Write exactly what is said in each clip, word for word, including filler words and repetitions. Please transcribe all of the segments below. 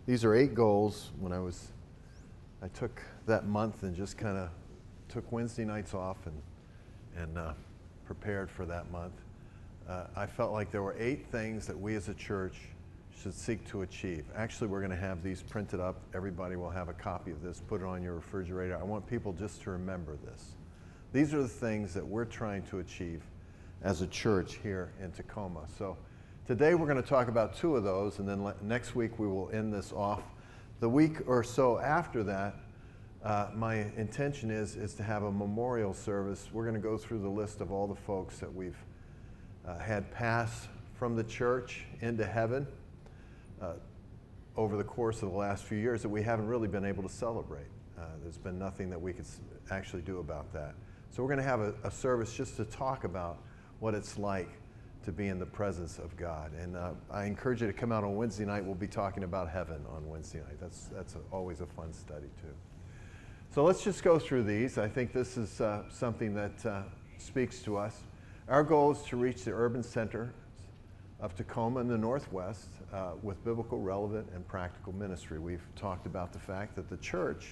These are eight goals. When I was, I took that month and just kind of took Wednesday nights off and, and uh, prepared for that month. Uh, I felt like there were eight things that we as a church should seek to achieve. Actually, we're going to have these printed up. Everybody will have a copy of this. Put it on your refrigerator. I want people just to remember this. These are the things that we're trying to achieve as a church here in Tacoma. So today we're going to talk about two of those, and then le- next week we will end this off. The week or so after that, uh, my intention is, is to have a memorial service. We're going to go through the list of all the folks that we've uh, had pass from the church into heaven uh, over the course of the last few years that we haven't really been able to celebrate. Uh, there's been nothing that we could s- actually do about that. So we're going to have a, a service just to talk about what it's like to be in the presence of God. And uh, I encourage you to come out on Wednesday night. We'll be talking about heaven on Wednesday night. That's, that's a, always a fun study too. So let's just go through these. I think this is uh, something that uh, speaks to us. Our goal is to reach the urban center of Tacoma in the Northwest uh, with biblical, relevant, and practical ministry. We've talked about the fact that the church,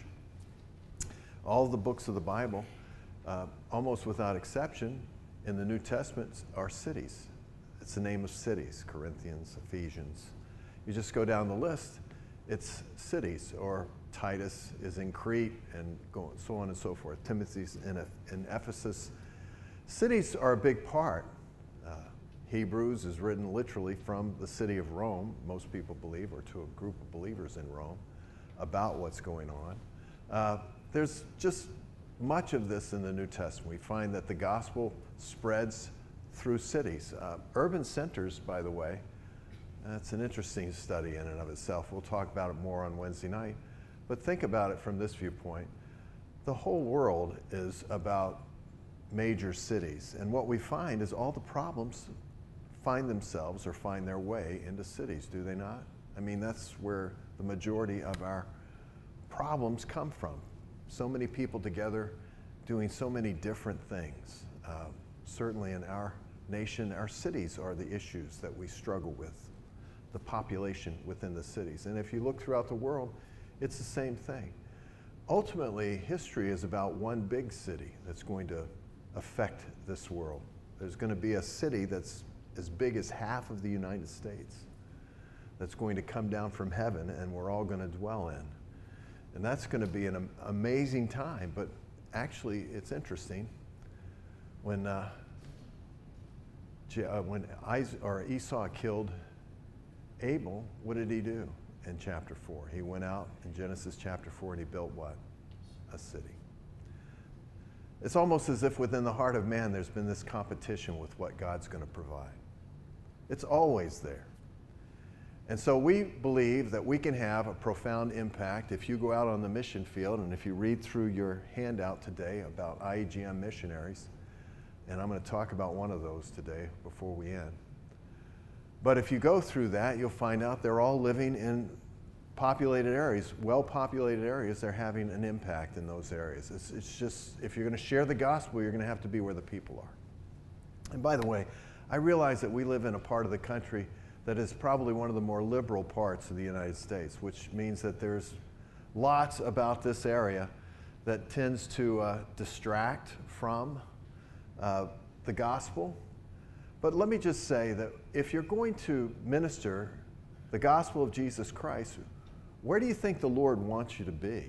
all the books of the Bible, uh, almost without exception, in the New Testament are cities. It's the name of cities, Corinthians, Ephesians. You just go down the list, it's cities, or Titus is in Crete, and go, so on and so forth. Timothy's in, in Ephesus. Cities are a big part. Uh, Hebrews is written literally from the city of Rome, most people believe, or to a group of believers in Rome, about what's going on. Uh, there's just much of this in the New Testament. We find that the gospel spreads through cities. Uh, urban centers, by the way, that's an interesting study in and of itself. We'll talk about it more on Wednesday night. But think about it from this viewpoint. The whole world is about major cities. And what we find is all the problems find themselves or find their way into cities, do they not? I mean, that's where the majority of our problems come from. So many people together doing so many different things. Uh, certainly in our nation, our cities are the issues that we struggle with, the population within the cities. And if you look throughout the world, it's the same thing. Ultimately, history is about one big city that's going to affect this world. There's going to be a city that's as big as half of the United States that's going to come down from heaven, and we're all going to dwell in. And that's going to be an amazing time. But actually, it's interesting. When uh, when Isaac, or Esau killed Abel, what did he do in chapter four? He went out in Genesis chapter four and he built what? A city. It's almost as if within the heart of man there's been this competition with what God's going to provide. It's always there. And so we believe that we can have a profound impact if you go out on the mission field, and if you read through your handout today about I E G M missionaries, and I'm going to talk about one of those today before we end. But if you go through that, you'll find out they're all living in populated areas, well-populated areas. They're having an impact in those areas. It's, it's just, if you're going to share the gospel, you're going to have to be where the people are. And by the way, I realize that we live in a part of the country that is probably one of the more liberal parts of the United States, which means that there's lots about this area that tends to uh, distract from uh, the gospel. But let me just say that if you're going to minister the gospel of Jesus Christ, where do you think the Lord wants you to be?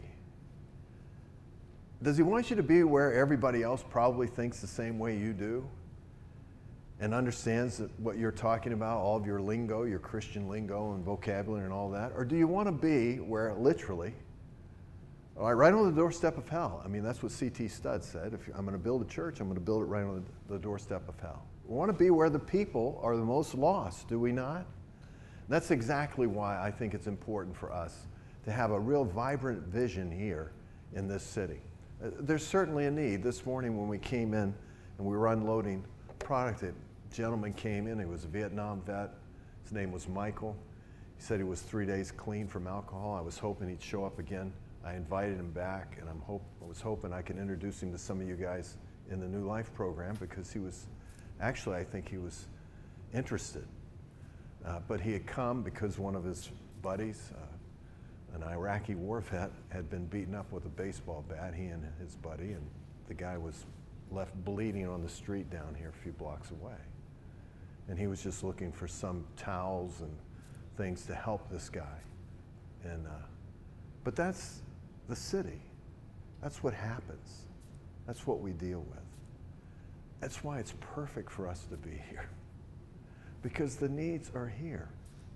Does he want you to be where everybody else probably thinks the same way you do and understands that what you're talking about, all of your lingo, your Christian lingo and vocabulary and all that? Or do you want to be where literally, all right, right on the doorstep of hell? I mean, that's what C T Studd said. If I'm going to build a church, I'm going to build it right on the, the doorstep of hell. We want to be where the people are the most lost, do we not? That's exactly why I think it's important for us to have a real vibrant vision here in this city. Uh, there's certainly a need. This morning when we came in and we were unloading product, a gentleman came in. He was a Vietnam vet. His name was Michael. He said he was three days clean from alcohol. I was hoping he'd show up again. I invited him back, and I'm hope, I was hoping I could introduce him to some of you guys in the New Life program, because he was, actually I think he was interested. Uh, but he had come because one of his buddies, uh, an Iraqi war vet had been beaten up with a baseball bat, he and his buddy, and the guy was left bleeding on the street down here a few blocks away. And he was just looking for some towels and things to help this guy. And, uh, but that's the city. That's what happens. That's what we deal with. That's why it's perfect for us to be here. Because the needs are here.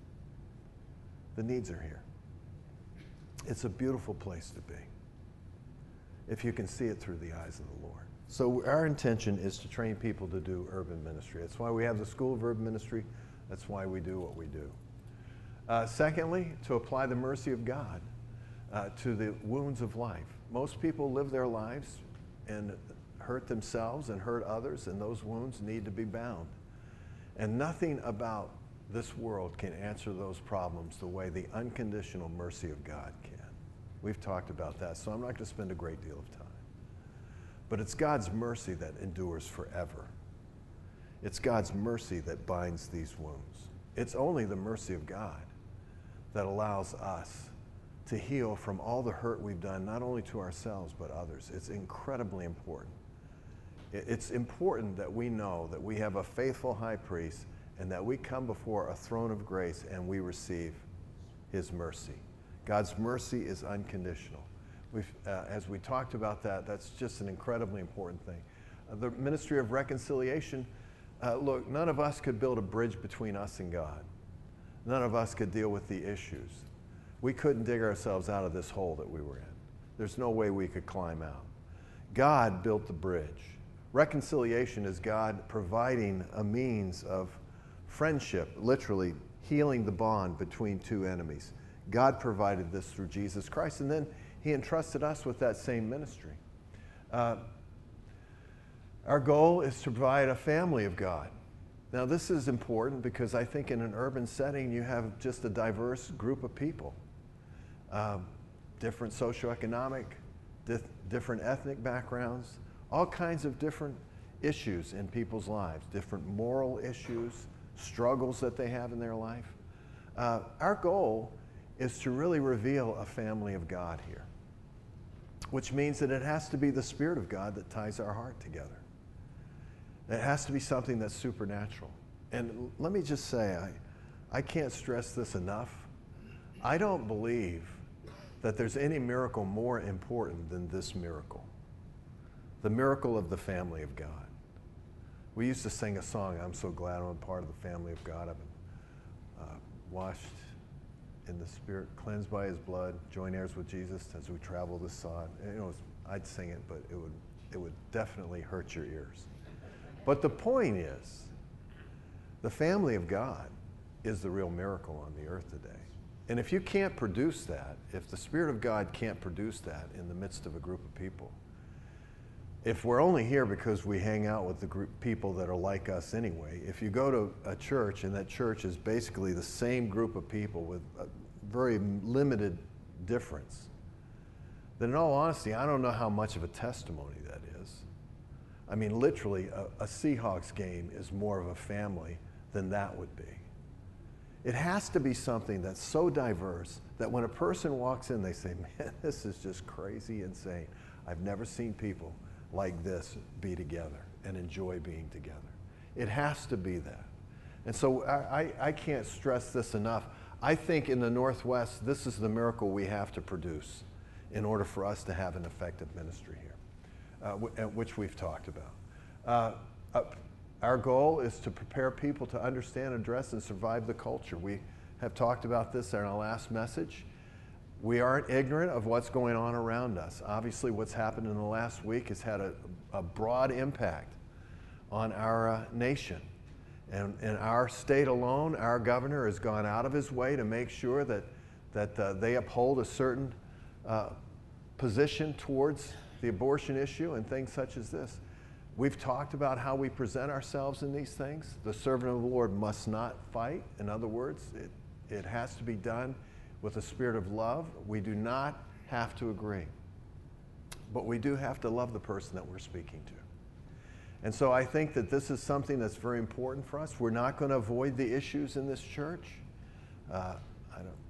The needs are here. It's a beautiful place to be, if you can see it through the eyes of the Lord. So our intention is to train people to do urban ministry. That's why we have the School of Urban Ministry. That's why we do what we do. Uh, secondly, to apply the mercy of God uh, to the wounds of life. Most people live their lives and hurt themselves and hurt others, and those wounds need to be bound. And nothing about this world can answer those problems the way the unconditional mercy of God can. We've talked about that, so I'm not going to spend a great deal of time. But it's God's mercy that endures forever. It's God's mercy that binds these wounds. It's only the mercy of God that allows us to heal from all the hurt we've done, not only to ourselves, but others. It's incredibly important. It's important that we know that we have a faithful high priest and that we come before a throne of grace and we receive his mercy. God's mercy is unconditional. We've, uh, as we talked about that, that's just an incredibly important thing. Uh, the ministry of reconciliation, uh, look, none of us could build a bridge between us and God. None of us could deal with the issues. We couldn't dig ourselves out of this hole that we were in. There's no way we could climb out. God built the bridge. Reconciliation is God providing a means of friendship, literally healing the bond between two enemies. God provided this through Jesus Christ, and then he entrusted us with that same ministry. Uh, our goal is to provide a family of God. Now, this is important because I think in an urban setting, you have just a diverse group of people. Um, different socioeconomic, dif- different ethnic backgrounds, all kinds of different issues in people's lives, different moral issues, struggles that they have in their life. Uh, our goal is to really reveal a family of God here, which means that it has to be the Spirit of God that ties our heart together. It has to be something that's supernatural. And let me just say, I, I can't stress this enough. I don't believe that there's any miracle more important than this miracle, the miracle of the family of God. We used to sing a song, I'm so glad I'm a part of the family of God. I've been uh, washed in the Spirit, cleansed by his blood, joint heirs with Jesus as we travel this sod. You know, I'd sing it, but it would, it would definitely hurt your ears. But the point is, the family of God is the real miracle on the earth today. And if you can't produce that, if the Spirit of God can't produce that in the midst of a group of people, if we're only here because we hang out with the group people that are like us anyway, if you go to a church and that church is basically the same group of people with a very limited difference, then in all honesty, I don't know how much of a testimony that is. I mean, literally, a, a Seahawks game is more of a family than that would be. It has to be something that's so diverse that when a person walks in, they say, man, this is just crazy insane. I've never seen people like this be together and enjoy being together. It has to be that. And so I, I, I can't stress this enough. I think in the Northwest, this is the miracle we have to produce in order for us to have an effective ministry here, uh, which we've talked about. Uh, uh, our goal is to prepare people to understand, address, and survive the culture. We have talked about this in our last message. We aren't ignorant of what's going on around us. Obviously, what's happened in the last week has had a, a broad impact on our uh, nation. And in our state alone, our governor has gone out of his way to make sure that, that uh, they uphold a certain uh, position towards the abortion issue and things such as this. We've talked about how we present ourselves in these things. The servant of the Lord must not fight. In other words, it, it has to be done with a spirit of love. We do not have to agree, but we do have to love the person that we're speaking to. And so I think that this is something that's very important for us. We're not going to avoid the issues in this church. Uh, I don't,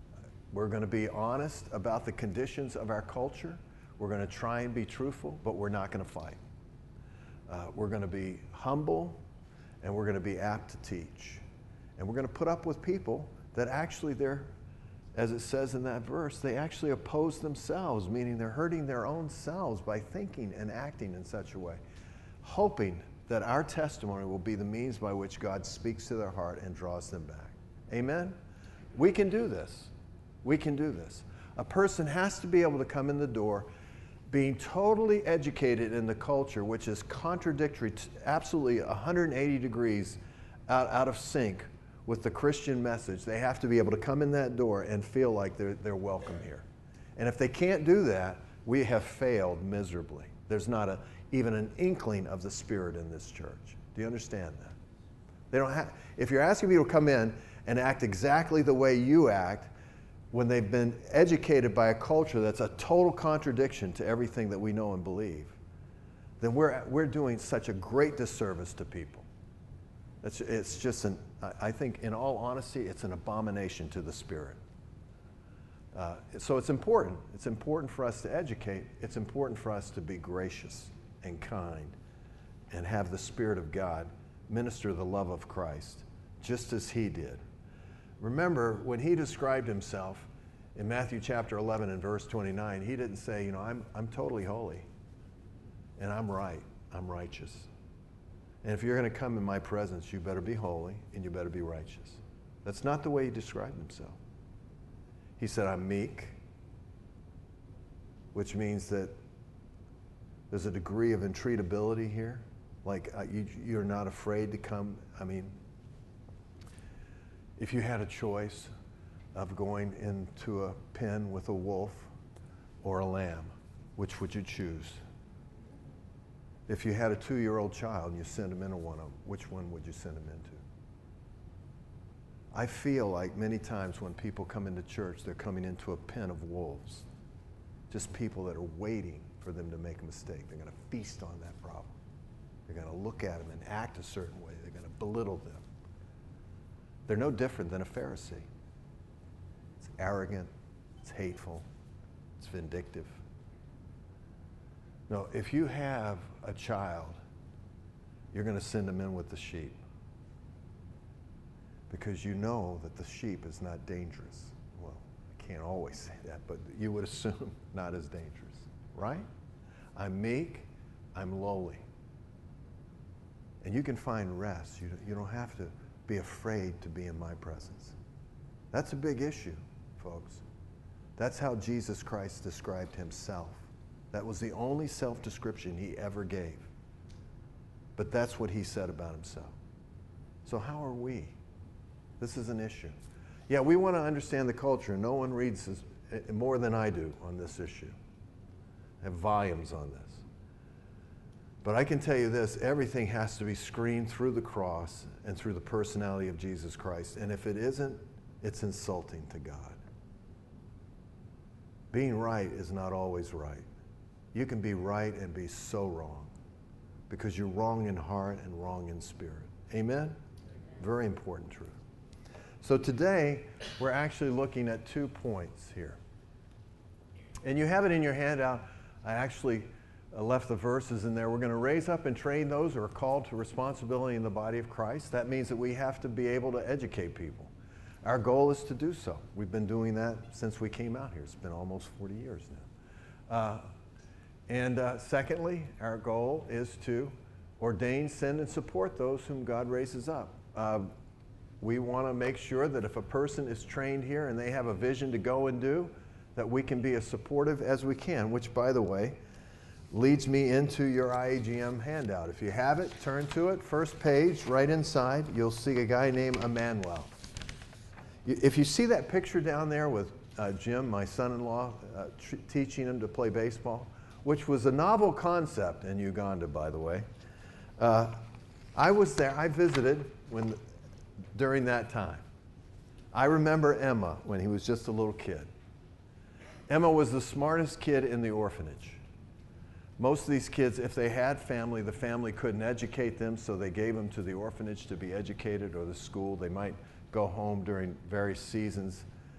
We're going to be honest about the conditions of our culture. We're going to try and be truthful, but we're not going to fight. Uh, we're going to be humble, and we're going to be apt to teach. And we're going to put up with people that actually they're, as it says in that verse, they actually oppose themselves, meaning they're hurting their own selves by thinking and acting in such a way, hoping that our testimony will be the means by which God speaks to their heart and draws them back. Amen? We can do this. We can do this. A person has to be able to come in the door being totally educated in the culture, which is contradictory, to absolutely one hundred eighty degrees out, out of sync with the Christian message. They have to be able to come in that door and feel like they're, they're welcome here. And if they can't do that, we have failed miserably. There's not a, even an inkling of the Spirit in this church. Do you understand that? They don't have, if you're asking people to come in and act exactly the way you act, when they've been educated by a culture that's a total contradiction to everything that we know and believe, then we're, we're doing such a great disservice to people. It's, it's just, an, I think, in all honesty, it's an abomination to the Spirit. Uh, so it's important. It's important for us to educate. It's important for us to be gracious and kind and have the Spirit of God minister the love of Christ, just as He did. Remember, when He described Himself in Matthew chapter eleven and verse twenty-nine, He didn't say, you know, I'm, I'm totally holy, and I'm right, I'm righteous. And if you're going to come in my presence, you better be holy, and you better be righteous. That's not the way He described Himself. He said, I'm meek, which means that there's a degree of entreatability here. Like, uh, you, you're not afraid to come. I mean, if you had a choice of going into a pen with a wolf or a lamb, which would you choose? If you had a two-year-old child and you sent him into one of them, which one would you send him into? I feel like many times when people come into church, they're coming into a pen of wolves. Just people that are waiting for them to make a mistake. They're going to feast on that problem. They're going to look at them and act a certain way. They're going to belittle them. They're no different than a Pharisee. It's arrogant, it's hateful, it's vindictive. No, if you have a child, you're going to send them in with the sheep because you know that the sheep is not dangerous. Well, I can't always say that, but you would assume not as dangerous, right? I'm meek, I'm lowly. And you can find rest. You, you don't have to be afraid to be in my presence. That's a big issue, folks. That's how Jesus Christ described Himself. That was the only self-description He ever gave. But that's what He said about Himself. So how are we? This is an issue. Yeah, we want to understand the culture. No one reads this, more than I do on this issue. I have volumes on this. But I can tell you this, everything has to be screened through the cross and through the personality of Jesus Christ. And if it isn't, it's insulting to God. Being right is not always right. You can be right and be so wrong because you're wrong in heart and wrong in spirit. Amen? Very important truth. So today, we're actually looking at two points here. And you have it in your handout. I actually uh, left the verses in there. We're going to raise up and train those who are called to responsibility in the body of Christ. That means that we have to be able to educate people. Our goal is to do so. We've been doing that since we came out here. It's been almost forty years now. Uh, and uh, secondly, our goal is to ordain, send, and support those whom God raises up. Uh, we want to make sure that if a person is trained here and they have a vision to go and do, that we can be as supportive as we can, which, by the way, leads me into your I A G M handout. If you have it, turn to it. First page, right inside, you'll see a guy named Emmanuel. If you see that picture down there with uh, Jim, my son-in-law, uh, t- teaching him to play baseball, which was a novel concept in Uganda, by the way. Uh, I was there. I visited when during that time. I remember Emma when he was just a little kid. Emma was the smartest kid in the orphanage. Most of these kids, if they had family, the family couldn't educate them, so they gave them to the orphanage to be educated, or the school. They might go home during various seasons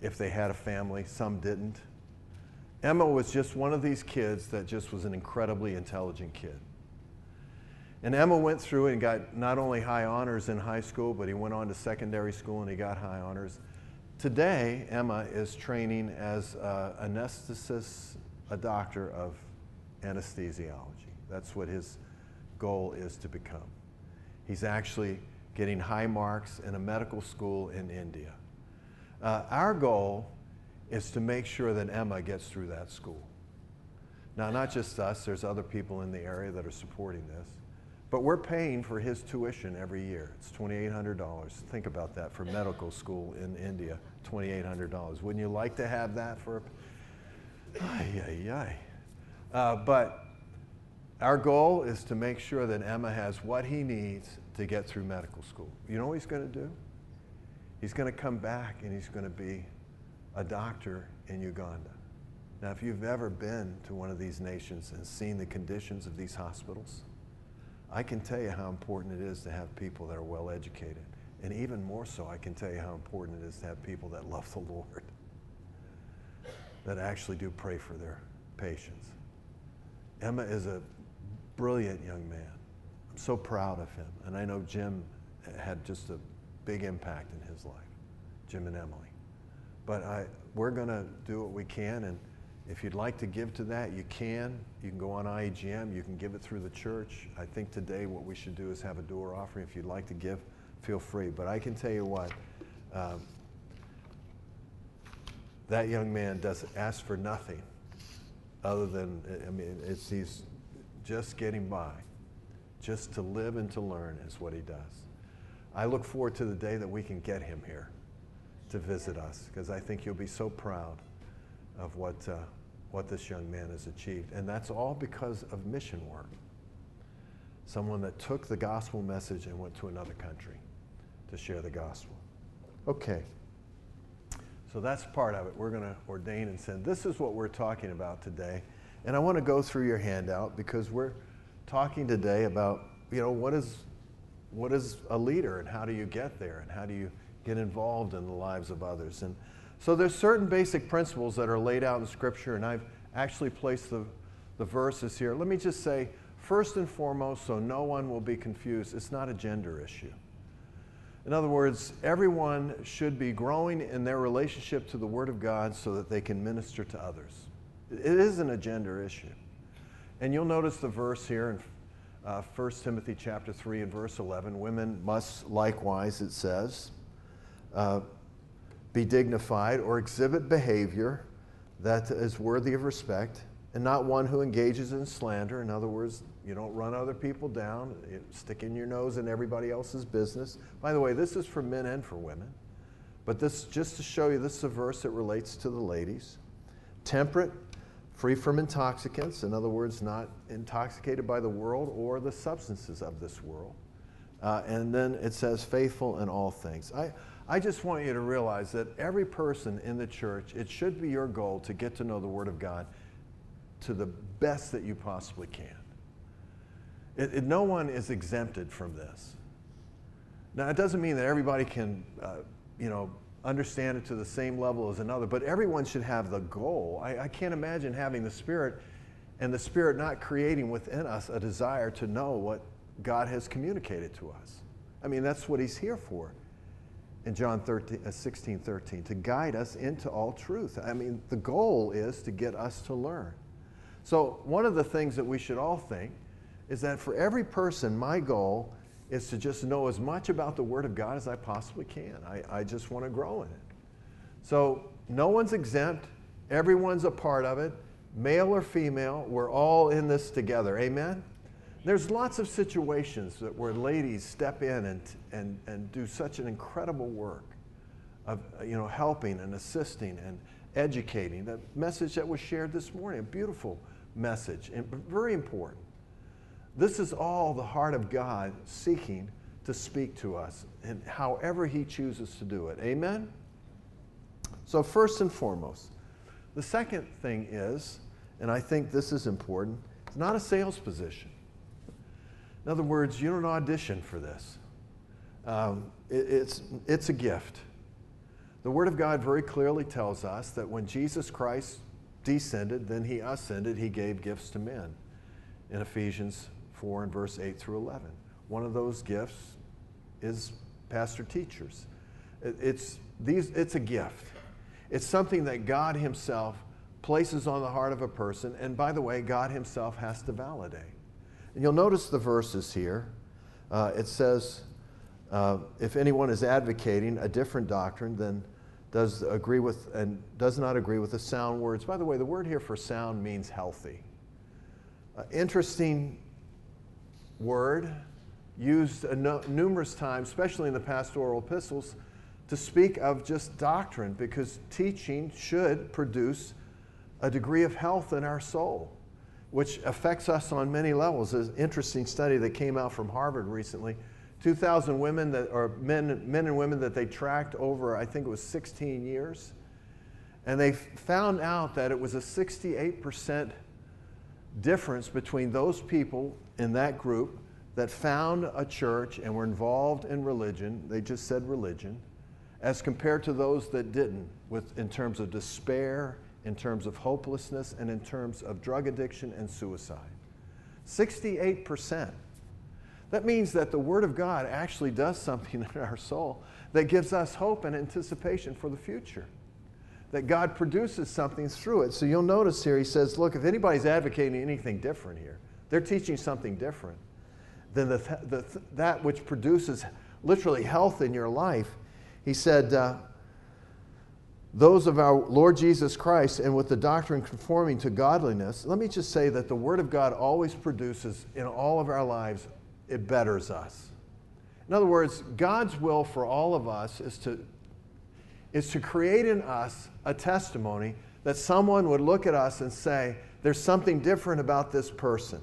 if they had a family. Some didn't. Emma was just one of these kids that just was an incredibly intelligent kid. And Emma went through and got not only high honors in high school, but he went on to secondary school and he got high honors. Today, Emma is training as an anesthetist, a doctor of anesthesiology. That's what his goal is to become. He's actually getting high marks in a medical school in India. Uh, our goal is to make sure that Emma gets through that school. Now, not just us, there's other people in the area that are supporting this, but we're paying for his tuition every year. It's twenty-eight hundred dollars. Think about that for medical school in India, twenty-eight hundred dollars. Wouldn't you like to have that for a... Ay, ay, ay. Uh, but our goal is to make sure that Emma has what he needs to get through medical school. You know what he's going to do? He's going to come back and he's going to be a doctor in Uganda. Now, if you've ever been to one of these nations and seen the conditions of these hospitals, I can tell you how important it is to have people that are well educated. And even more so, I can tell you how important it is to have people that love the Lord, that actually do pray for their patients. Emma is a brilliant young man. I'm so proud of him. And I know Jim had just a big impact in his life, Jim and Emily. But I, we're going to do what we can, and if you'd like to give to that, you can. You can go on I E G M. You can give it through the church. I think today what we should do is have a door offering. If you'd like to give, feel free. But I can tell you what, um, that young man doesn't ask for nothing other than, I mean, it's, he's just getting by. Just to live and to learn is what he does. I look forward to the day that we can get him here to visit us, because I think you'll be so proud of what, uh, what this young man has achieved. And that's all because of mission work. Someone that took the gospel message and went to another country to share the gospel. Okay, so that's part of it. We're going to ordain and send. This is what we're talking about today. And I want to go through your handout because we're talking today about, you know, what is, what is a leader and how do you get there and how do you get involved in the lives of others. And so there's certain basic principles that are laid out in Scripture, and I've actually placed the, the verses here. Let me just say, first and foremost, so no one will be confused, it's not a gender issue. In other words, everyone should be growing in their relationship to the Word of God so that they can minister to others. It isn't a gender issue. And you'll notice the verse here in uh, First Timothy chapter three and verse eleven, women must likewise, it says, uh, be dignified or exhibit behavior that is worthy of respect, and not one who engages in slander. In other words, you don't run other people down, you stick in your nose in everybody else's business. By the way, this is for men and for women, but this, just to show you, this is a verse that relates to the ladies. Temperate, free from intoxicants, in other words, not intoxicated by the world or the substances of this world. Uh, and then it says faithful in all things. I, I just want you to realize that every person in the church, it should be your goal to get to know the Word of God to the best that you possibly can. It, it, no one is exempted from this. Now, it doesn't mean that everybody can, uh, you know, understand it to the same level as another, but everyone should have the goal. I, I can't imagine having the Spirit and the Spirit not creating within us a desire to know what God has communicated to us. I mean, that's what He's here for. In John sixteen thirteen, to guide us into all truth. I mean, the goal is to get us to learn. So one of the things that we should all think is that for every person, my goal is to just know as much about the Word of God as I possibly can. I, I just want to grow in it. So no one's exempt. Everyone's a part of it. Male or female, we're all in this together. Amen? There's lots of situations that where ladies step in and, and, and do such an incredible work of, you know, helping and assisting and educating. The message that was shared this morning, a beautiful message, and very important. This is all the heart of God seeking to speak to us, and however He chooses to do it. Amen? So first and foremost, the second thing is, and I think this is important, it's not a sales position. In other words, you don't audition for this. Um, it, it's, it's a gift. The Word of God very clearly tells us that when Jesus Christ descended, then he ascended, he gave gifts to men in Ephesians four and verse eight through eleven. One of those gifts is pastor teachers. It's, these, it's a gift. It's something that God himself places on the heart of a person, and by the way, God himself has to validate. And you'll notice the verses here. Uh, it says, uh, if anyone is advocating a different doctrine than does agree with and does not agree with the sound words. By the way, the word here for sound means healthy. Uh, interesting word used uh, no, numerous times, especially in the pastoral epistles, to speak of just doctrine, because teaching should produce a degree of health in our soul, which affects us on many levels. There's an interesting study that came out from Harvard recently. two thousand women that, or men, men and women that they tracked over, I think it was sixteen years. And they found out that it was a sixty-eight percent difference between those people in that group that found a church and were involved in religion, they just said religion, as compared to those that didn't, with, in terms of despair, in terms of hopelessness, and in terms of drug addiction and suicide. sixty-eight percent. That means that the Word of God actually does something in our soul that gives us hope and anticipation for the future. That God produces something through it. So you'll notice here, he says, look, if anybody's advocating anything different here, they're teaching something different than the, the, that which produces literally health in your life. He said, uh, those of our Lord Jesus Christ, and with the doctrine conforming to godliness. Let me just say that the Word of God always produces in all of our lives, it betters us. In other words, God's will for all of us is to, is to create in us a testimony that someone would look at us and say, there's something different about this person.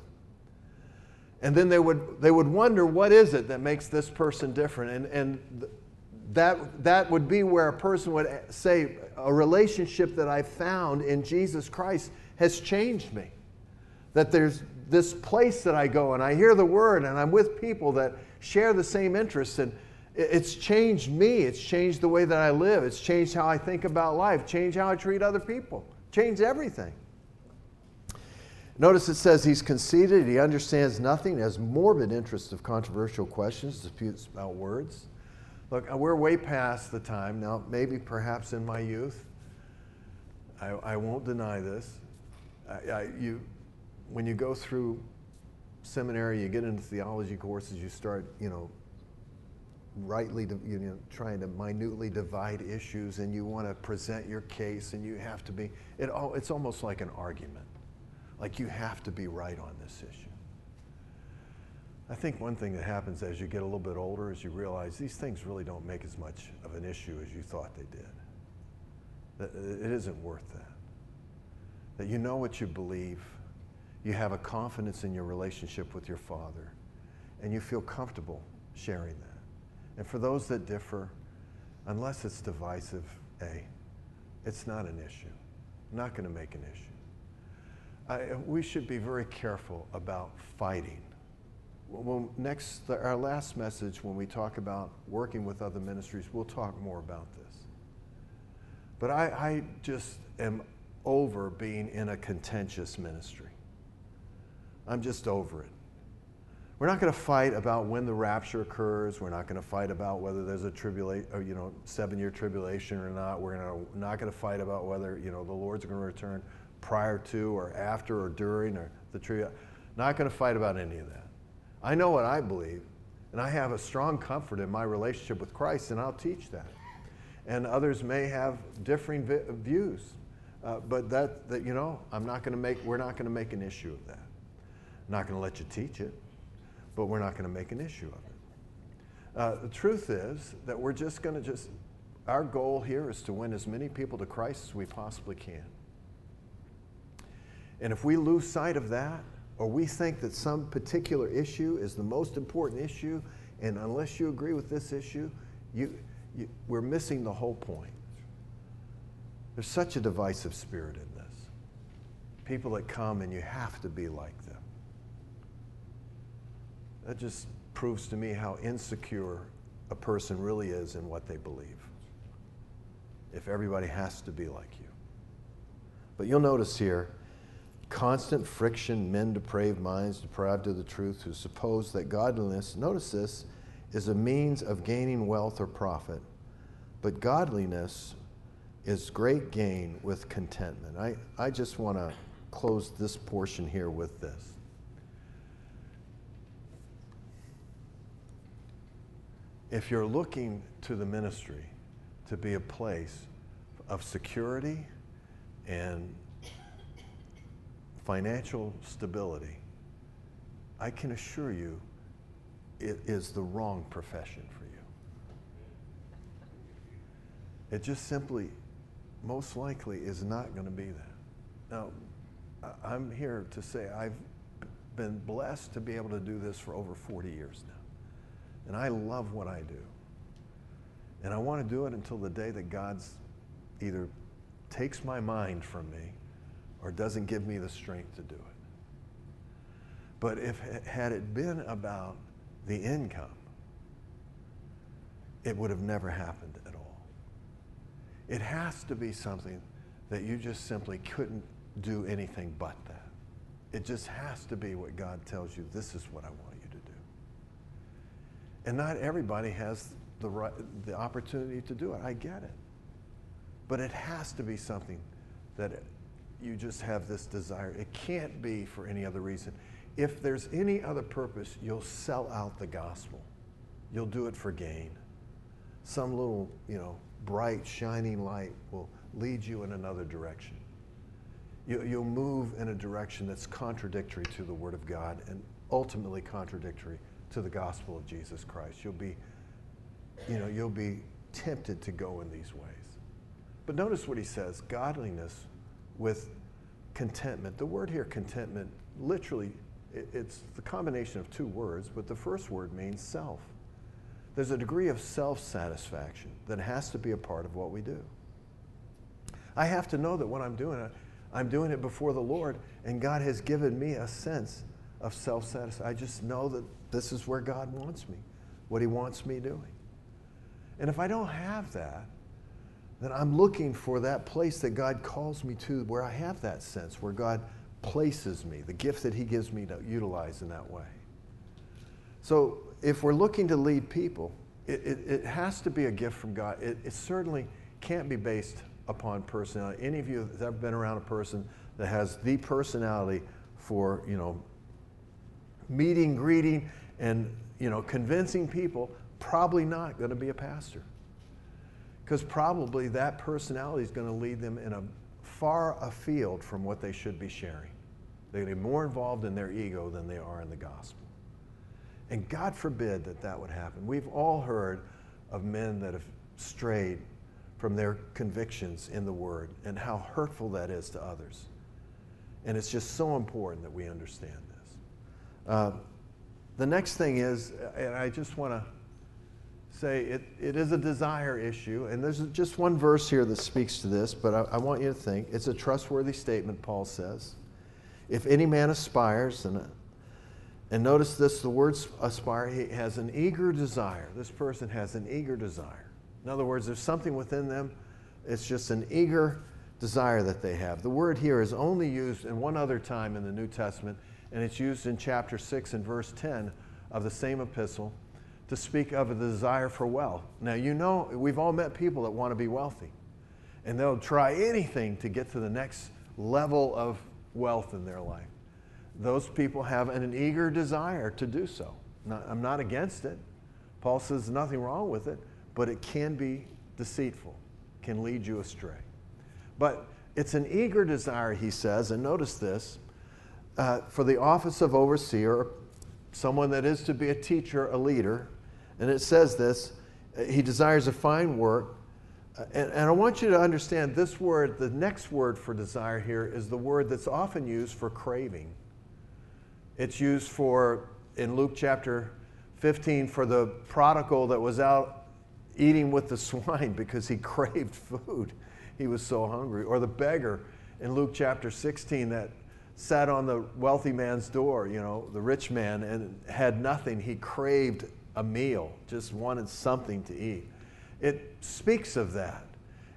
And then they would, they would wonder, what is it that makes this person different? And, and that, that would be where a person would say, a relationship that I found in Jesus Christ has changed me. That there's this place that I go and I hear the Word and I'm with people that share the same interests, and it's changed me. It's changed the way that I live. It's changed how I think about life, changed how I treat other people, changed everything. Notice it says he's conceited, he understands nothing, has morbid interest of controversial questions, disputes about words. Look, we're way past the time now, maybe perhaps in my youth, I, I won't deny this. I, I, you, when you go through seminary, you get into theology courses, you start, you know, rightly, you know, trying to minutely divide issues, and you want to present your case, and you have to be, it, it's almost like an argument. Like you have to be right on this issue. I think one thing that happens as you get a little bit older is you realize these things really don't make as much of an issue as you thought they did. That it isn't worth that. That you know what you believe, you have a confidence in your relationship with your Father, and you feel comfortable sharing that. And for those that differ, unless it's divisive, A, it's not an issue. Not going to make an issue. I, we should be very careful about fighting. Well, next, the, our last message, when we talk about working with other ministries, we'll talk more about this. But I, I just am over being in a contentious ministry. I'm just over it. We're not going to fight about when the rapture occurs. We're not going to fight about whether there's a tribulation, or, you know, seven-year tribulation or not. We're gonna, not going to fight about whether, you know, the Lord's going to return prior to or after or during or the tribulation. Not going to fight about any of that. I know what I believe, and I have a strong comfort in my relationship with Christ, and I'll teach that. And others may have differing vi- views, uh, but that, that, you know, I'm not going to make. We're not going to make an issue of that. I'm not going to let you teach it, but we're not going to make an issue of it. Uh, the truth is that we're just going to just. Our goal here is to win as many people to Christ as we possibly can. And if we lose sight of that, or we think that some particular issue is the most important issue, and unless you agree with this issue, you, you, we're missing the whole point. There's such a divisive spirit in this. People that come and you have to be like them. That just proves to me how insecure a person really is in what they believe. if everybody has to be like you. But you'll notice here, constant friction, men depraved minds, deprived of the truth, who suppose that godliness, notice this, is a means of gaining wealth or profit, but godliness is great gain with contentment. I, I just want to close this portion here with this. If you're looking to the ministry to be a place of security and financial stability, I can assure you it is the wrong profession for you. It just simply, most likely, is not going to be that. Now, I'm here to say I've been blessed to be able to do this for over forty years now. And I love what I do. And I want to do it until the day that God's either takes my mind from me or doesn't give me the strength to do it. But if had it been about the income, it would have never happened at all. It has to be something that you just simply couldn't do anything but that. It just has to be what God tells you, this is what I want you to do. And not everybody has the right, the opportunity to do it. I get it. But it has to be something that you just have this desire. It can't be for any other reason. If there's any other purpose, you'll sell out the gospel. You'll do it for gain. Some little, you know, bright, shining light will lead you in another direction. You, you'll move in a direction that's contradictory to the Word of God and ultimately contradictory to the gospel of Jesus Christ. You'll be, you know, you'll be tempted to go in these ways. But notice what he says, godliness with contentment. The word here, contentment, literally, it, it's the combination of two words, but the first word means self. There's a degree of self-satisfaction that has to be a part of what we do. I have to know that when I'm doing it, I'm doing it before the Lord, and God has given me a sense of self-satisfaction. I just know that this is where God wants me, what he wants me doing. And if I don't have that, then I'm looking for that place that God calls me to where I have that sense, where God places me, the gift that he gives me to utilize in that way. So if we're looking to lead people, it, it, it has to be a gift from God. It, it certainly can't be based upon personality. Any of you that have been around a person that has the personality for, you know, meeting, greeting, and, you know, convincing people, probably not going to be a pastor. Because probably that personality is going to lead them in a far afield from what they should be sharing. They're going to be more involved in their ego than they are in the gospel. And God forbid that that would happen. We've all heard of men that have strayed from their convictions in the Word and how hurtful that is to others. And it's just so important that we understand this. Uh, the next thing is, and I just want to say it, it is a desire issue, and there's just one verse here that speaks to this, but I, I want you to think, it's a trustworthy statement, Paul says. If any man aspires, and, and notice this, the word aspire, he has an eager desire. This person has an eager desire. In other words, there's something within them, it's just an eager desire that they have. The word here is only used in one other time in the New Testament, and it's used in chapter six and verse ten of the same epistle to speak of a desire for wealth. Now, you know, we've all met people that want to be wealthy, and they'll try anything to get to the next level of wealth in their life. Those people have an eager desire to do so. Not, I'm not against it. Paul says there's nothing wrong with it, but it can be deceitful, can lead you astray. But it's an eager desire, he says, and notice this, uh, for the office of overseer, someone that is to be a teacher, a leader, and it says this, he desires a fine work. Uh, and, and I want you to understand this word, the next word for desire here is the word that's often used for craving. It's used for, in Luke chapter fifteen, for the prodigal that was out eating with the swine because he craved food. He was so hungry. Or the beggar in Luke chapter sixteen that sat on the wealthy man's door, you know, the rich man, and had nothing. He craved a meal, just wanted something to eat. It speaks of that.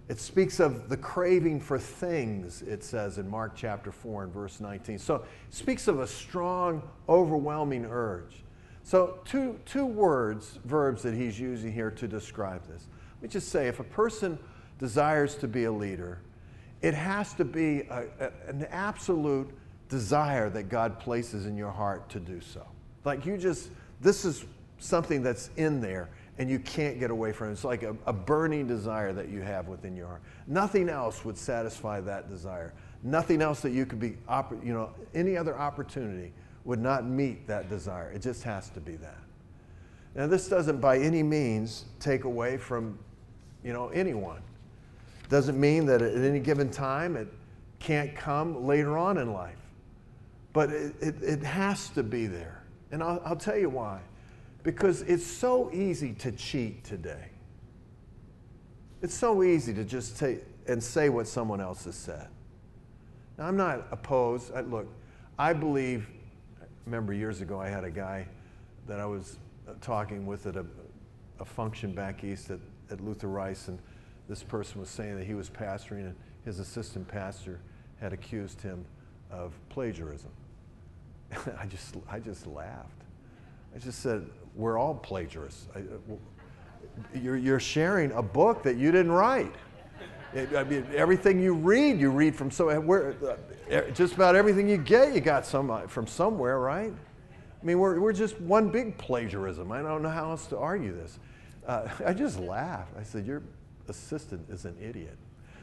It speaks of the craving for things, it says in Mark chapter four and verse nineteen. So it speaks of a strong, overwhelming urge. So two, two words, verbs that he's using here to describe this. Let me just say, if a person desires to be a leader, it has to be a, a, an absolute desire that God places in your heart to do so. Like you just, this is something that's in there and you can't get away from it. It's like a, a burning desire that you have within your heart. Nothing else would satisfy that desire. Nothing else that you could be, you know, any other opportunity would not meet that desire. It just has to be that. Now this doesn't by any means take away from, you know, anyone. Doesn't mean that at any given time it can't come later on in life. But it, it, it has to be there. And I'll, I'll tell you why. Because it's so easy to cheat today. It's so easy to just take and say what someone else has said. Now, I'm not opposed. I, look, I believe, I remember years ago I had a guy that I was talking with at a, a function back east at, at Luther Rice, and this person was saying that he was pastoring and his assistant pastor had accused him of plagiarism. I just, I just laughed. I just said, we're all plagiarists. I, you're, you're sharing a book that you didn't write. It, I mean, everything you read, you read from somewhere. Where, uh, just about everything you get, you got some from somewhere, right? I mean, we're, we're just one big plagiarism. I don't know how else to argue this. Uh, I just laughed. I said, your assistant is an idiot.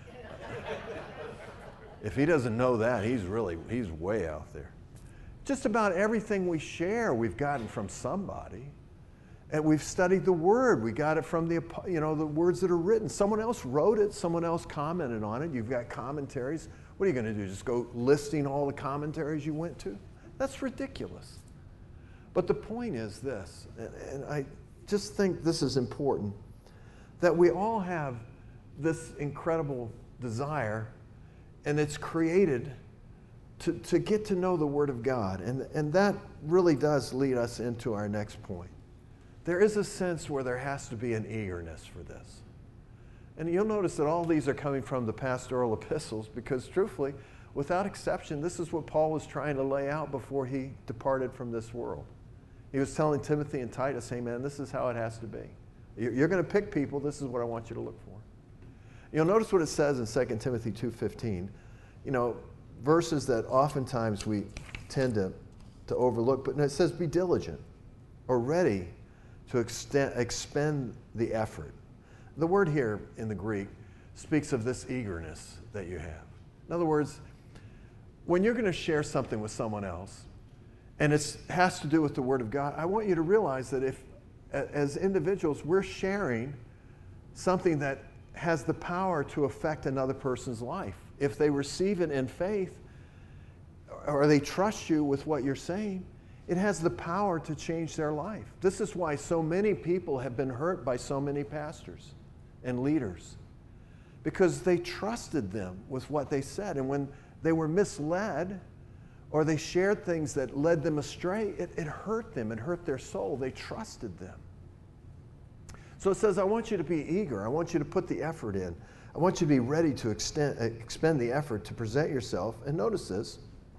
If he doesn't know that, he's really, he's way out there. Just about everything we share, we've gotten from somebody. And we've studied the Word. We got it from the, you know, the words that are written. Someone else wrote it. Someone else commented on it. You've got commentaries. What are you going to do? Just go listing all the commentaries you went to? That's ridiculous. But the point is this, and I just think this is important, that we all have this incredible desire, and it's created to, to get to know the Word of God. And, and that really does lead us into our next point. There is a sense where there has to be an eagerness for this. And you'll notice that all these are coming from the pastoral epistles because, truthfully, without exception, this is what Paul was trying to lay out before he departed from this world. He was telling Timothy and Titus, hey man, this is how it has to be. You're going to pick people, this is what I want you to look for. You'll notice what it says in Second Timothy two fifteen. You know, verses that oftentimes we tend to, to overlook, but it says be diligent or ready to extend, expend the effort. The word here in the Greek speaks of this eagerness that you have. In other words, when you're going to share something with someone else, and it has to do with the Word of God, I want you to realize that if, as individuals, we're sharing something that has the power to affect another person's life. If they receive it in faith, or they trust you with what you're saying, it has the power to change their life. This is why so many people have been hurt by so many pastors and leaders, because they trusted them with what they said. And when they were misled or they shared things that led them astray, it, it hurt them. It hurt their soul. They trusted them. So it says, I want you to be eager. I want you to put the effort in. I want you to be ready to extend, expend the effort to present yourself. And notice this,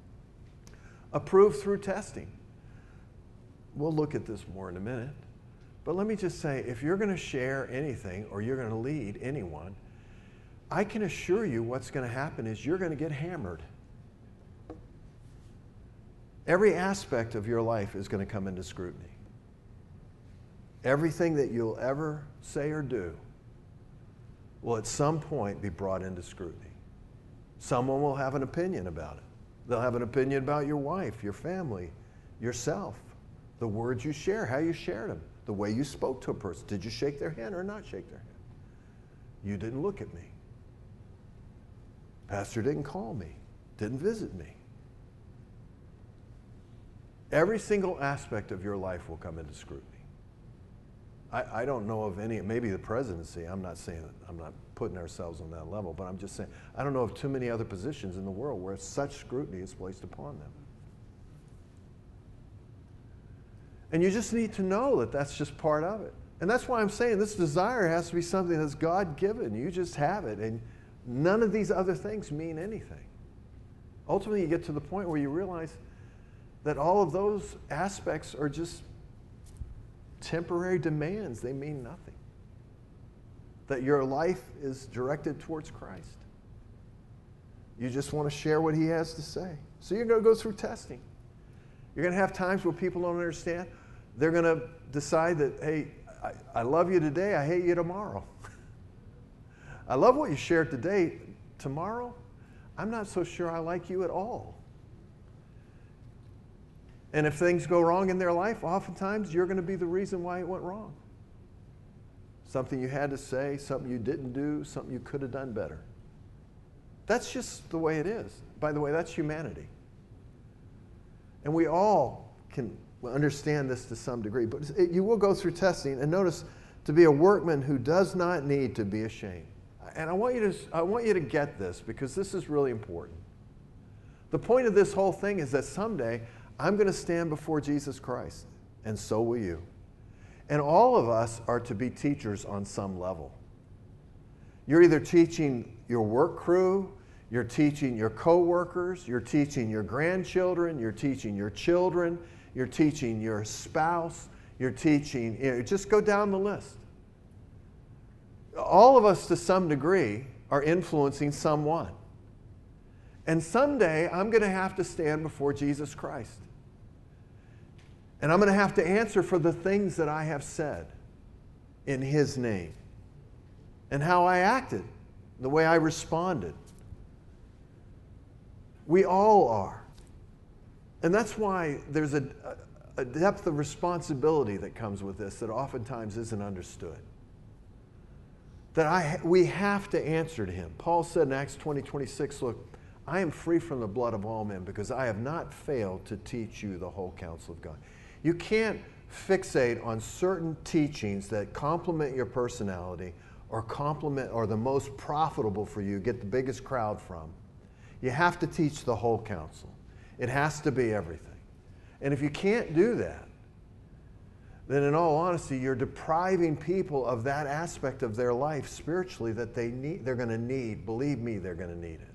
approved through testing. We'll look at this more in a minute. But let me just say, if you're going to share anything or you're going to lead anyone, I can assure you what's going to happen is you're going to get hammered. Every aspect of your life is going to come into scrutiny. Everything that you'll ever say or do will at some point be brought into scrutiny. Someone will have an opinion about it. They'll have an opinion about your wife, your family, yourself, the words you share, how you shared them, the way you spoke to a person. Did you shake their hand or not shake their hand? You didn't look at me. Pastor didn't call me, didn't visit me. Every single aspect of your life will come into scrutiny. I, I don't know of any, maybe the presidency, I'm not saying, I'm not putting ourselves on that level, but I'm just saying, I don't know of too many other positions in the world where such scrutiny is placed upon them. And you just need to know that that's just part of it. And that's why I'm saying this desire has to be something that's God-given. You just have it, and none of these other things mean anything. Ultimately, you get to the point where you realize that all of those aspects are just temporary demands. They mean nothing. That your life is directed towards Christ. You just want to share what he has to say. So you're going to go through testing. You're going to have times where people don't understand. They're going to decide that, hey, I, I love you today, I hate you tomorrow. I love what you shared today. Tomorrow, I'm not so sure I like you at all. And if things go wrong in their life, oftentimes you're going to be the reason why it went wrong. Something you had to say, something you didn't do, something you could have done better. That's just the way it is. By the way, that's humanity. And we all can understand this to some degree. But it, you will go through testing. And notice, to be a workman who does not need to be ashamed. And I want you to, I want you to get this, because this is really important. The point of this whole thing is that someday I'm going to stand before Jesus Christ, and so will you. And all of us are to be teachers on some level. You're either teaching your work crew, you're teaching your coworkers, you're teaching your grandchildren, you're teaching your children, you're teaching your spouse, you're teaching, you know, just go down the list. All of us to some degree are influencing someone. And someday I'm going to have to stand before Jesus Christ. And I'm going to have to answer for the things that I have said in his name. And how I acted, the way I responded. We all are. And that's why there's a, a depth of responsibility that comes with this that oftentimes isn't understood. That I, we have to answer to him. Paul said in Acts twenty, twenty-six, look, I am free from the blood of all men because I have not failed to teach you the whole counsel of God. You can't fixate on certain teachings that complement your personality or complement or the most profitable for you, get the biggest crowd from. You have to teach the whole counsel. It has to be everything. And if you can't do that, then in all honesty, you're depriving people of that aspect of their life spiritually that they need, they're going to need. Believe me, they're going to need it.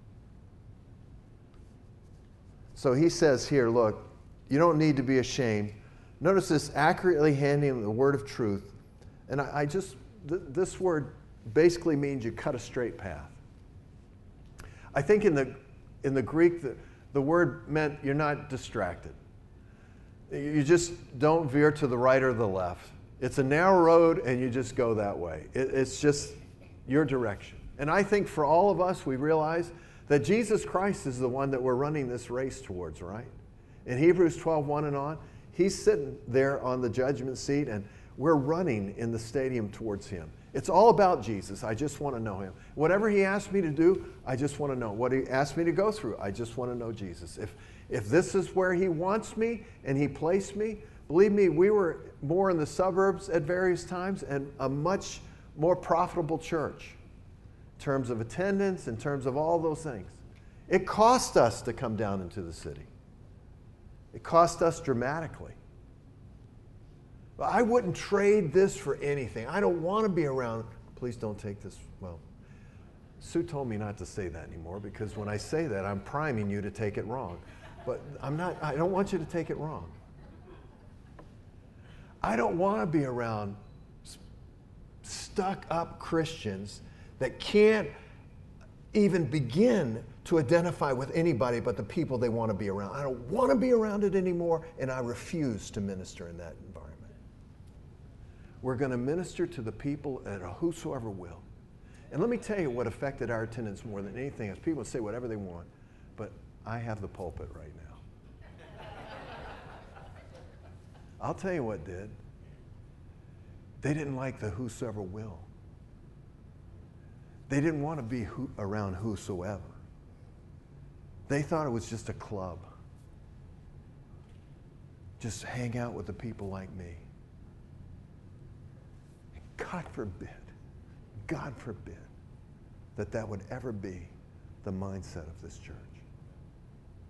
So he says here, look, you don't need to be ashamed. Notice this, accurately handling the word of truth. And I, I just, th- this word basically means you cut a straight path. I think in the, in the Greek, the, the word meant you're not distracted. You just don't veer to the right or the left. It's a narrow road and you just go that way. It, it's just your direction. And I think for all of us, we realize that Jesus Christ is the one that we're running this race towards, right? In Hebrews twelve, one and on, he's sitting there on the judgment seat and we're running in the stadium towards him. It's all about Jesus. I just want to know him. Whatever he asked me to do, I just want to know. What he asked me to go through, I just want to know Jesus. If, if this is where he wants me and he placed me, believe me, we were more in the suburbs at various times and a much more profitable church in terms of attendance, in terms of all those things. It cost us to come down into the city. It cost us dramatically. But I wouldn't trade this for anything. I don't want to be around. Please don't take this. Well, Sue told me not to say that anymore because when I say that, I'm priming you to take it wrong. But I'm not, I don't want you to take it wrong. I don't want to be around stuck up Christians that can't even begin to identify with anybody but the people they want to be around. I don't want to be around it anymore, and I refuse to minister in that environment. We're going to minister to the people at whosoever will. And let me tell you what affected our attendance more than anything else. People say whatever they want, but I have the pulpit right now. I'll tell you what did. They didn't like the whosoever will. They didn't want to be who, around whosoever. They thought it was just a club. Just hang out with the people like me. God forbid, God forbid that that would ever be the mindset of this church.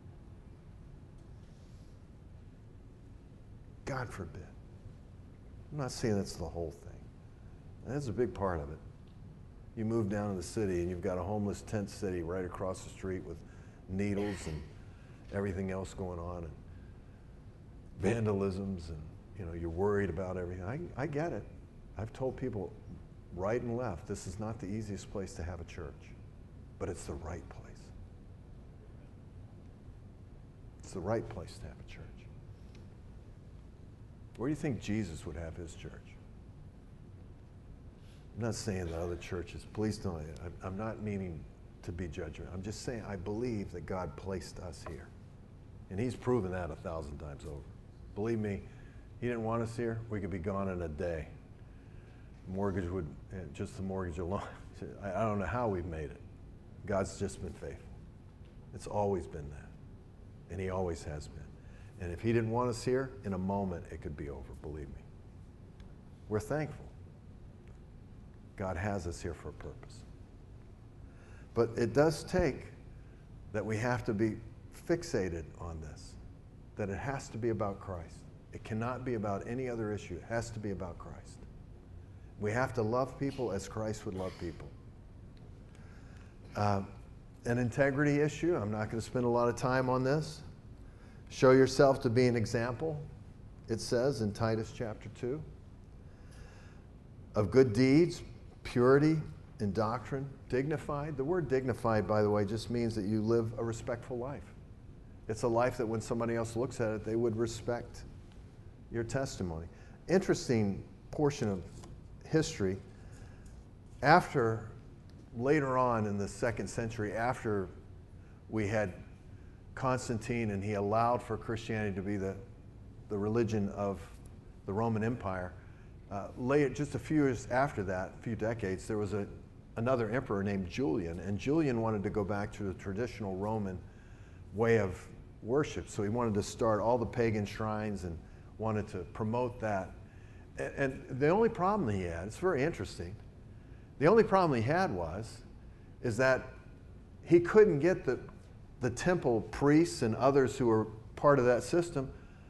God forbid. I'm not saying that's the whole thing. That's a big part of it. You move down to the city and you've got a homeless tent city right across the street with needles and everything else going on, and vandalisms, and you know, you're worried about everything. I, I get it. I've told people right and left, this is not the easiest place to have a church, but it's the right place. It's the right place to have a church. Where do you think Jesus would have his church? I'm not saying that other churches, please don't, I, I'm not meaning to be judgmental. I'm just saying I believe that God placed us here. And he's proven that a thousand times over. Believe me, he didn't want us here, we could be gone in a day. Mortgage would, just the mortgage alone, I don't know how we've made it. God's just been faithful. It's always been that. And he always has been. And if he didn't want us here, in a moment it could be over, believe me. We're thankful. God has us here for a purpose. But it does take that we have to be fixated on this, that it has to be about Christ. It cannot be about any other issue. It has to be about Christ. We have to love people as Christ would love people. Uh, an integrity issue, I'm not going to spend a lot of time on this. Show yourself to be an example, it says in Titus chapter two, of good deeds, purity in doctrine, dignified. The word dignified, by the way, just means that you live a respectful life. It's a life that when somebody else looks at it, they would respect your testimony. Interesting portion of history. After, later on in the second century, after we had Constantine and he allowed for Christianity to be the, the religion of the Roman Empire, uh, later, just a few years after that, a few decades, there was a, another emperor named Julian, and Julian wanted to go back to the traditional Roman way of worship. So he wanted to start all the pagan shrines and wanted to promote that. And, and the only problem he had, it's very interesting, the only problem he had was, is that he couldn't get the, the temple priests and others who were part of that system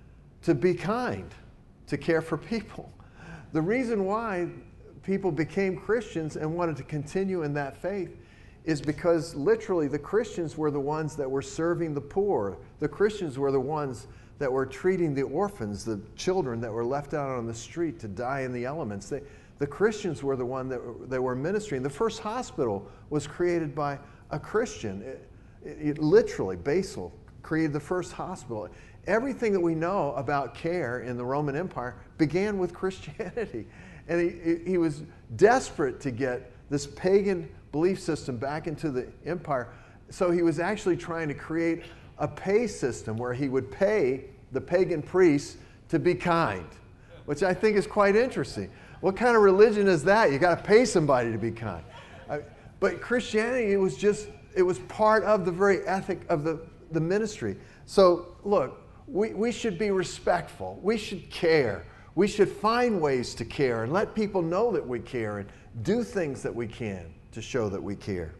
to be kind, to care for people. The reason why people became Christians and wanted to continue in that faith is because literally the Christians were the ones that were serving the poor. The Christians were the ones that were treating the orphans, the children that were left out on the street to die in the elements. They, the Christians were the ones that, that were ministering. The first hospital was created by a Christian. It, it, it literally, Basil created the first hospital. Everything that we know about care in the Roman Empire began with Christianity. And he, he was desperate to get this pagan belief system back into the empire. So he was actually trying to create a pay system where he would pay the pagan priests to be kind, which I think is quite interesting. What kind of religion is that? You got to pay somebody to be kind. I, but Christianity, it was just, it was part of the very ethic of the, the ministry. So look, we, we should be respectful. We should care. We should find ways to care and let people know that we care and do things that we can to show that we care.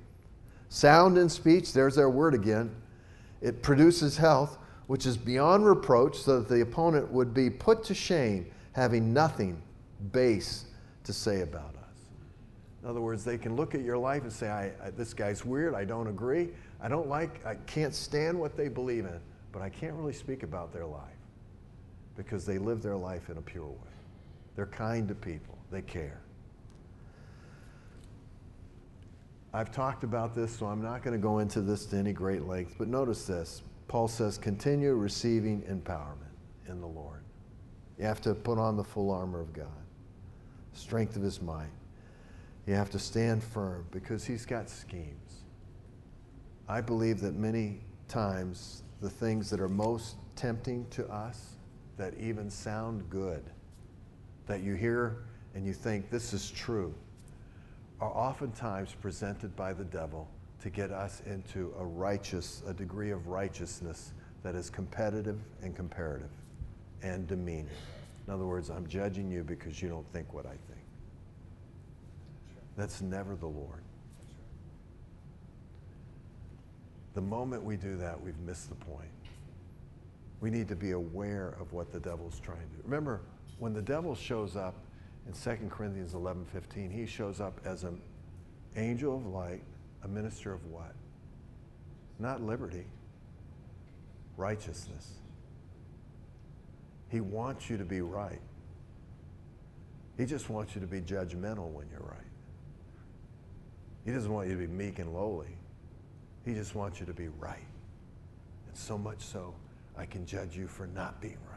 Sound in speech, there's our word again. It produces health, which is beyond reproach, so that the opponent would be put to shame, having nothing base to say about us. In other words, they can look at your life and say, I, I, this guy's weird, I don't agree, I don't like, I can't stand what they believe in, but I can't really speak about their life because they live their life in a pure way. They're kind to people, they care. I've talked about this, so I'm not going to go into this to any great length, but notice this. Paul says, continue receiving empowerment in the Lord. You have to put on the full armor of God, strength of his might. You have to stand firm because he's got schemes. I believe that many times the things that are most tempting to us, that even sound good, that you hear and you think this is true, are oftentimes presented by the devil to get us into a righteous, a degree of righteousness that is competitive and comparative and demeaning. In other words, I'm judging you because you don't think what I think. That's never the Lord. The moment we do that, we've missed the point. We need to be aware of what the devil's trying to do. Remember, when the devil shows up in Second Corinthians eleven fifteen, he shows up as an angel of light, a minister of what? Not liberty, righteousness. He wants you to be right. He just wants you to be judgmental when you're right. He doesn't want you to be meek and lowly. He just wants you to be right. And so much so, I can judge you for not being right.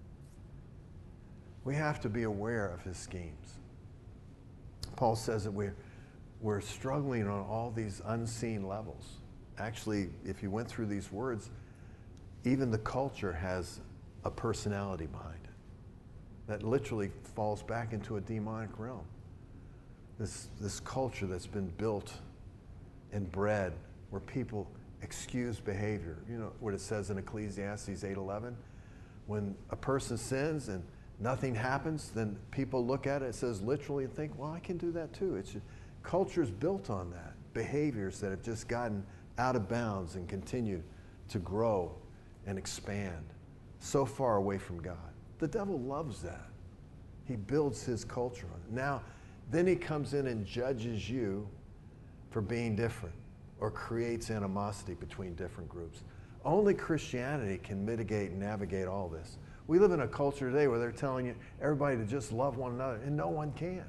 We have to be aware of his schemes. Paul says that we're, we're struggling on all these unseen levels. Actually, if you went through these words, even the culture has a personality behind it that literally falls back into a demonic realm. This, this culture that's been built and bred where people excuse behavior. You know what it says in Ecclesiastes eight eleven? When a person sins and nothing happens, then people look at it, it says literally, and think, well, I can do that too. It's just, culture's built on that. Behaviors that have just gotten out of bounds and continue to grow and expand so far away from God. The devil loves that. He builds his culture on it. Now, then he comes in and judges you for being different or creates animosity between different groups. Only Christianity can mitigate and navigate all this. We live in a culture today where they're telling you everybody to just love one another, and no one can.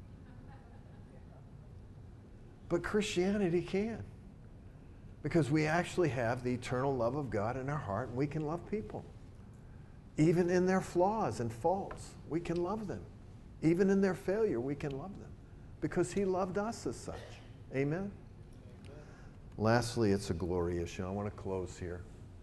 But Christianity can, because we actually have the eternal love of God in our heart, and we can love people. Even in their flaws and faults, we can love them. Even in their failure, we can love them, because he loved us as such. Amen? Amen. Lastly, it's a glory issue. I want to close here.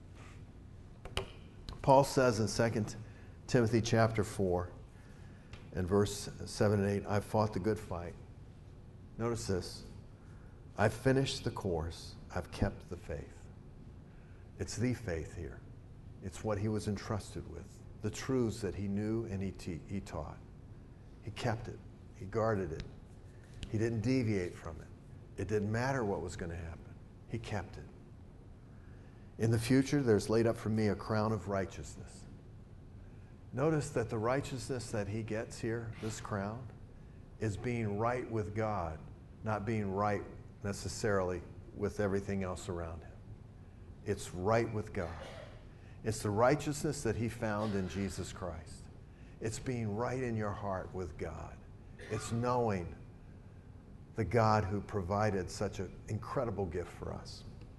Paul says in Second Timothy chapter four and verse seven and eight, I've fought the good fight. Notice this. I've finished the course. I've kept the faith. It's the faith here. It's what he was entrusted with. The truths that he knew and he, te- he taught. He kept it. He guarded it. He didn't deviate from it. It didn't matter what was going to happen. He kept it. In the future, there's laid up for me a crown of righteousness. Notice that the righteousness that he gets here, this crown, is being right with God, not being right necessarily with everything else around him. It's right with God. It's the righteousness that he found in Jesus Christ. It's being right in your heart with God. It's knowing the God who provided such an incredible gift for us,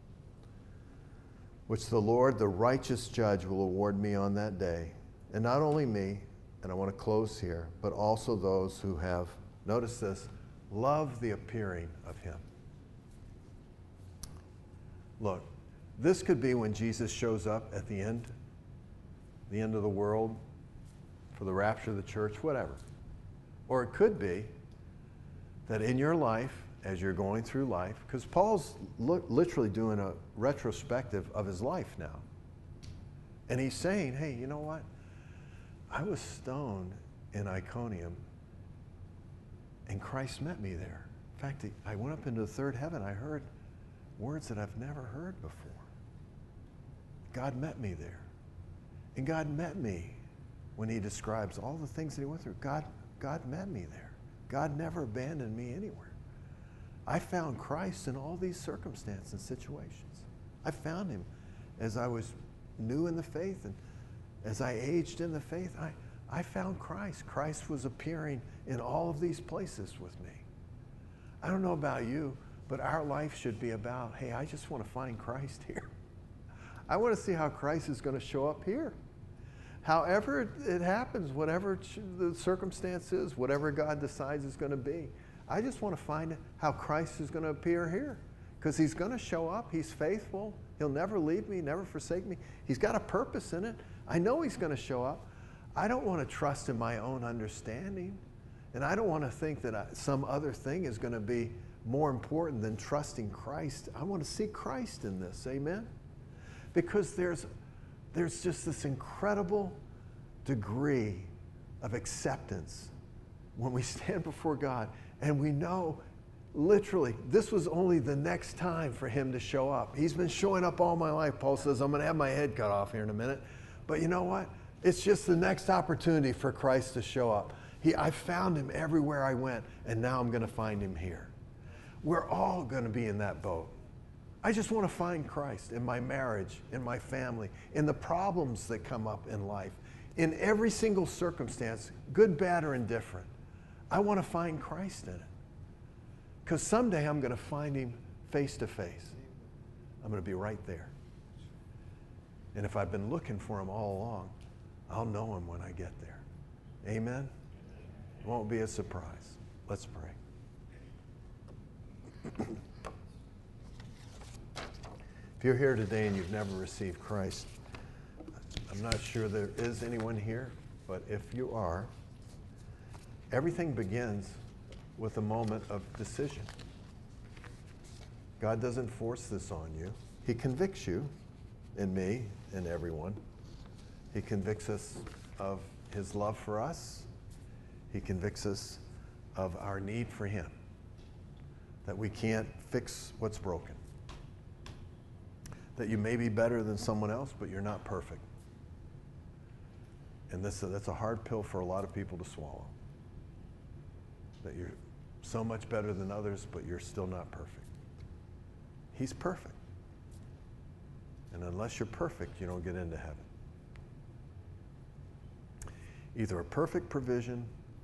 which the Lord, the righteous judge, will award me on that day. And not only me, and I want to close here, but also those who have, notice this, loved the appearing of him. Look, this could be when Jesus shows up at the end, the end of the world, for the rapture of the church, whatever. Or it could be that in your life, as you're going through life, because Paul's look, literally doing a retrospective of his life now. And he's saying, hey, you know what? I was stoned in Iconium, and Christ met me there. In fact, I went up into the third heaven. I heard words that I've never heard before. God met me there. And God met me when he describes all the things that he went through. God, God met me there. God never abandoned me anywhere. I found Christ in all these circumstances and situations. I found him as I was new in the faith, and as I aged in the faith, I, I found Christ. Christ was appearing in all of these places with me. I don't know about you, but our life should be about, hey, I just want to find Christ here. I want to see how Christ is going to show up here. However it, it happens, whatever the circumstance is, whatever God decides is going to be, I just want to find how Christ is going to appear here, because he's going to show up. He's faithful. He'll never leave me, never forsake me. He's got a purpose in it. I know he's going to show up. I don't want to trust in my own understanding, and I don't want to think that I, some other thing is going to be more important than trusting Christ. I want to see Christ in this, amen? Because there's, there's just this incredible degree of acceptance when we stand before God. And we know, literally, this was only the next time for him to show up. He's been showing up all my life. Paul says, I'm going to have my head cut off here in a minute. But you know what? It's just the next opportunity for Christ to show up. He, I found him everywhere I went, and now I'm going to find him here. We're all going to be in that boat. I just want to find Christ in my marriage, in my family, in the problems that come up in life, in every single circumstance, good, bad, or indifferent. I want to find Christ in it. Because someday I'm going to find him face to face. I'm going to be right there. And if I've been looking for him all along, I'll know him when I get there. Amen? It won't be a surprise. Let's pray. If you're here today and you've never received Christ, I'm not sure there is anyone here, but if you are, everything begins with a moment of decision. God doesn't force this on you. He convicts you, and me, and everyone. He convicts us of his love for us. He convicts us of our need for him, that we can't fix what's broken, that you may be better than someone else, but you're not perfect. And this, that's a hard pill for a lot of people to swallow, that you're so much better than others, but you're still not perfect. He's perfect. And unless you're perfect, you don't get into heaven. Either a perfect provision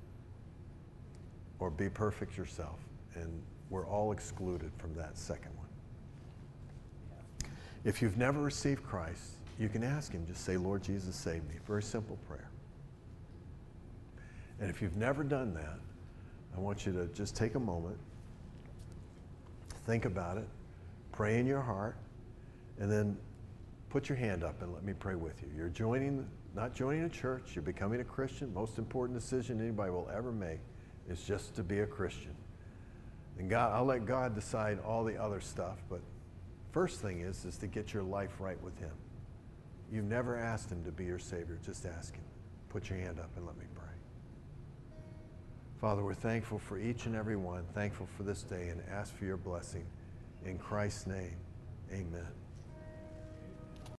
or be perfect yourself. And we're all excluded from that second one. If you've never received Christ, you can ask him. Just say, Lord Jesus, save me. Very simple prayer. And if you've never done that, I want you to just take a moment, think about it, pray in your heart, and then put your hand up and let me pray with you. You're joining, not joining a church, you're becoming a Christian. Most important decision anybody will ever make is just to be a Christian. And God, I'll let God decide all the other stuff, but first thing is, is to get your life right with him. You've never asked him to be your Savior, just ask him. Put your hand up and let me pray. Father, we're thankful for each and every one, thankful for this day, and ask for your blessing. In Christ's name, amen.